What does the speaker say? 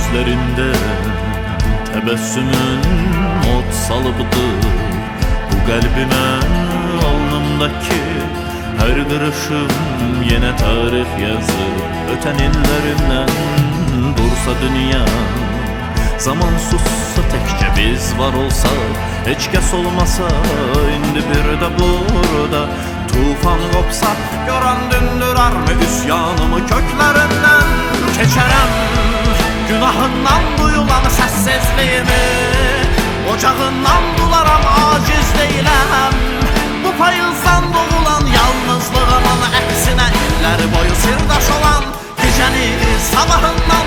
gözlerinde tebessümün ot salıbdı. Bu kalbime alnımdaki her kırışım yine tarih yazır. Öten illerimden dursa dünya, zaman sussa tekçe biz var olsa, hiç kes olmasa indi bir de burada. Tufan kopsa gören dündürer mi üsyanımı köklerinden? Keçerem günahından duyulan sessizliğimi, ocağından bularam aciz değilim. Bu payızdan doğulan yalnızlığımın aksine iller boyu sırdaş olan geceni sabahından